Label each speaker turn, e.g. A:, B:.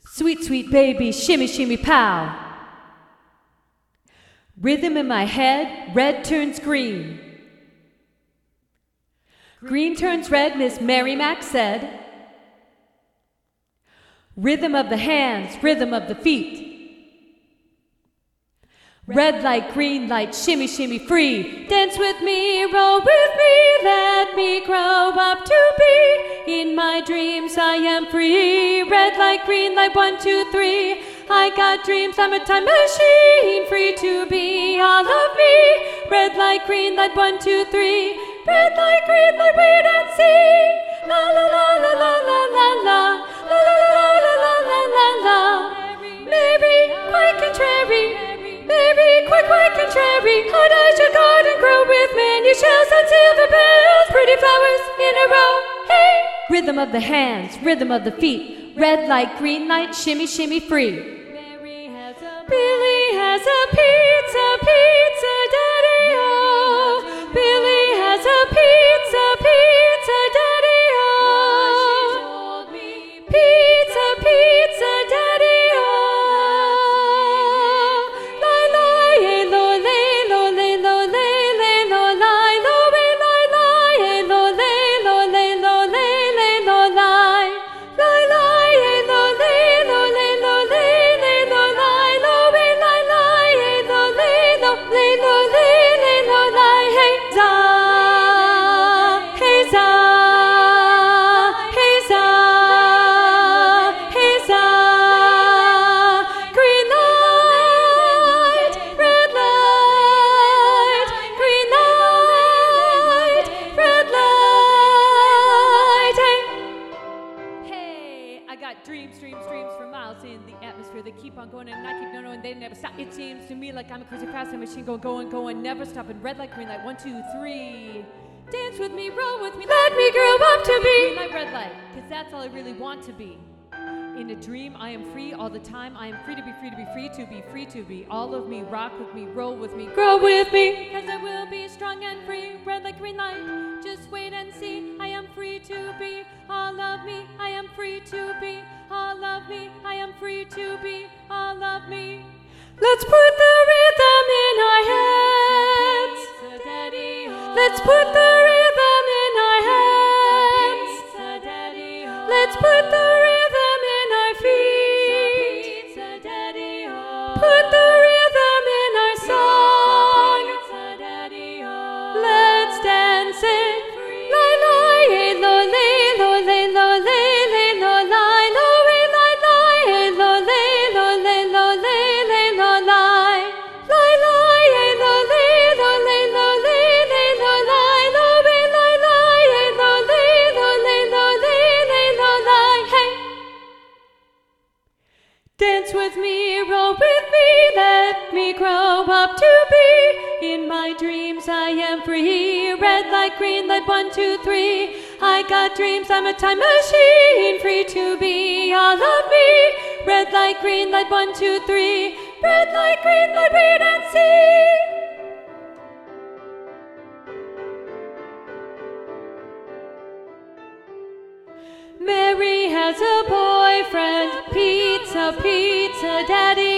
A: Sweet, sweet baby, shimmy, shimmy, pow. Rhythm in my head, red turns green. Green turns red, Miss Mary Mac said. Rhythm of the hands, rhythm of the feet. Red light, green light, shimmy, shimmy, free. Dance with me, roll with me, let me grow up to be. In my dreams I am free. Red light, green light, 1, 2, 3. I got dreams, I'm a time machine, free to be all of me. Red light, green light, 1, 2, 3. Red light, green light, wait and see. La la la la la la la la. La la la la la la la la. Mary, quite contrary. Mary, quite contrary. How does your garden grow with many shells and silver bells? Pretty flowers in a row, hey! Rhythm of the hands, rhythm of the feet. Red light, green light, shimmy, shimmy, free. Billy has a pizza, pizza, daddy-o. Billy has a pizza, pizza, daddy-o. Pizza, pizza, daddy-o. It seems to me like I'm a crazy fast machine going, never stopping. Red light, green light, 1, 2, 3. Dance with me, roll with me, let me grow up to be. Green light, red light, because that's all I really want to be. In a dream, I am free all the time. I am free to be free to be free to be free to be. All of me, rock with me, roll with me, grow with me. Because I will be strong and free. Red light, green light, just wait and see. I am free to be all of me. I am free to be all of me. I am free to be all of me. Let's put the rhythm in our heads. Let's put the rhythm in our heads. Let's put the rhythm in our feet. Put the rhythm in our song. Let's dance it. Lie, lie, lo, lay, lo, lay, lo, lay, lay, lo, lie, lo, way, lie, lie, lo, lay, lo, lay, lo, lay. Dance with me, roll with me, let me grow up to be. In my dreams I am free. Red light, green light, 1, 2, 3. I got dreams, I'm a time machine, free to be all of me. Red light, green light, 1, 2, 3. Red light, green light, wait and see. Mary has a boyfriend, pizza, pizza, daddy.